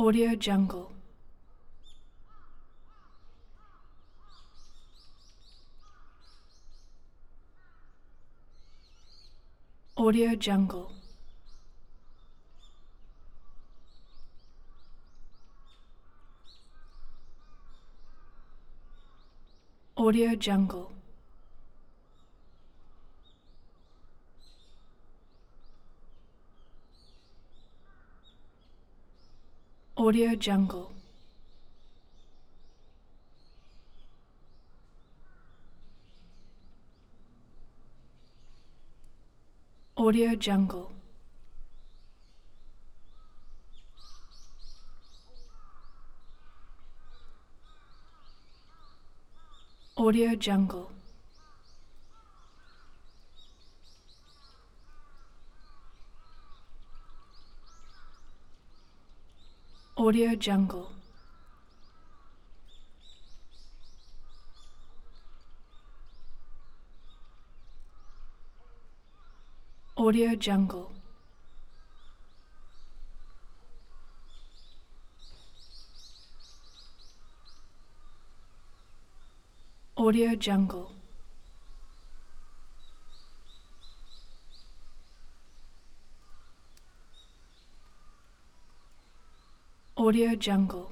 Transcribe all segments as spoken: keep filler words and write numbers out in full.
Audio Jungle. Audio Jungle. Audio Jungle. Audio Jungle. Audio Jungle. Audio Jungle. Audio Jungle. Audio Jungle. Audio Jungle. Audio Jungle.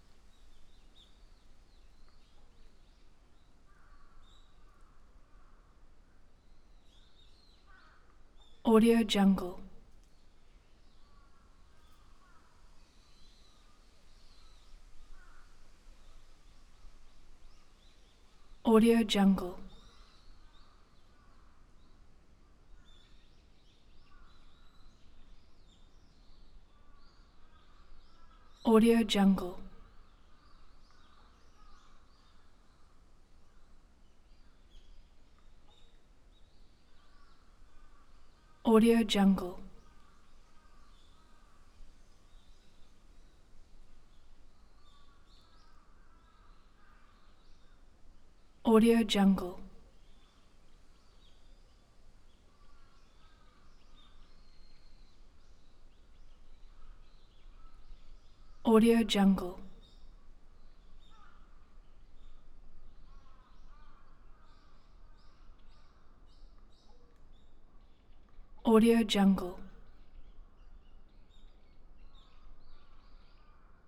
Audio Jungle. Audio Jungle. Audio Jungle. Audio Jungle. Audio Jungle. Audio Jungle. Audio Jungle.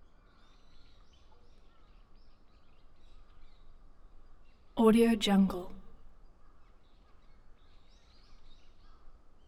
Audio Jungle.